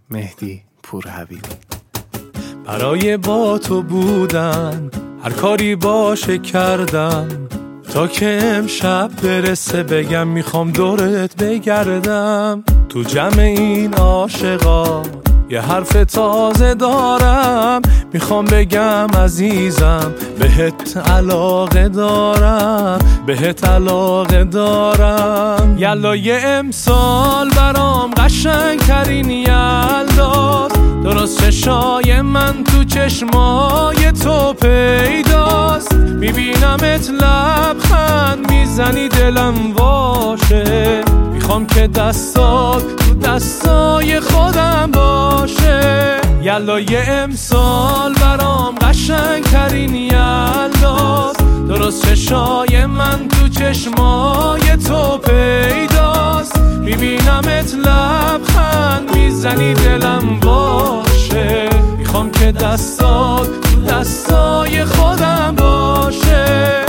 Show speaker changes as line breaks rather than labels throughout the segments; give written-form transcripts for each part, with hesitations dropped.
مهدی پورحبیبی. برای با تو بودن هر کاری باشه کردم، تا که امشب برسه بگم میخوام دورت بگردم. تو جمع این عاشقا یه حرف تازه دارم، میخوام بگم عزیزم بهت علاقه دارم، بهت علاقه دارم. یلا یه امسال برام قشنگ ترین یلداست، درست چشای من تو چشمای تو پیداست. میبینمت لبخند میزنی دلم واشه، میخوام که دستات تو دستای خودم باشه. یلا یه امسال برام قشنگ ترین یلداست، درست چشای من تو چشمای تو پیداست. میبینمت لبخند میزنی دلم باشه، میخوام که دستات تو دستای خودم باشه.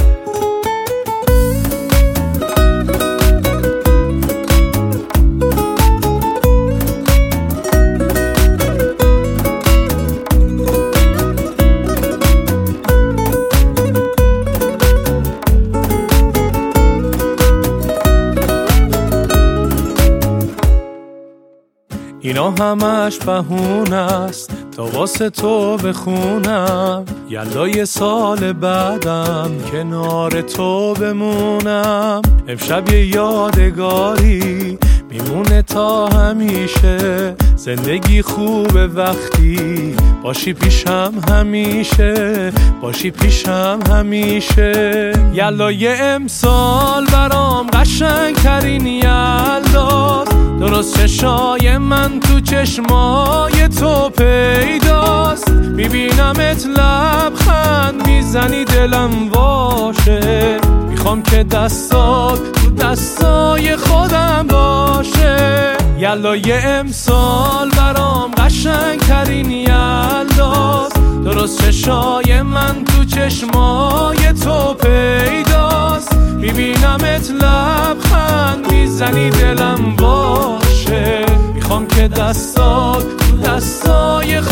اینا همش بهونه است تا واسه تو بخونم، یلای سال بعدم کنار تو بمونم. امشب یه یادگاری میمونه تا همیشه، زندگی خوبه وقتی باشی پیشم همیشه، باشی پیشم همیشه. یلا یه امسال برام قشنگ ترین یلداست، درست چشای من تو چشمای تو پیداست. میبینمت لبخند میزنی دلم واشه، میخوام که دستات تو دستای خودم باشه. یلا یه امسال برام قشنگ ترین یلداست، درست چشای من تو چشمای تو پیداست. میبینمت لبخند میزنی دلم باشه، میخوام که دستات تو دستای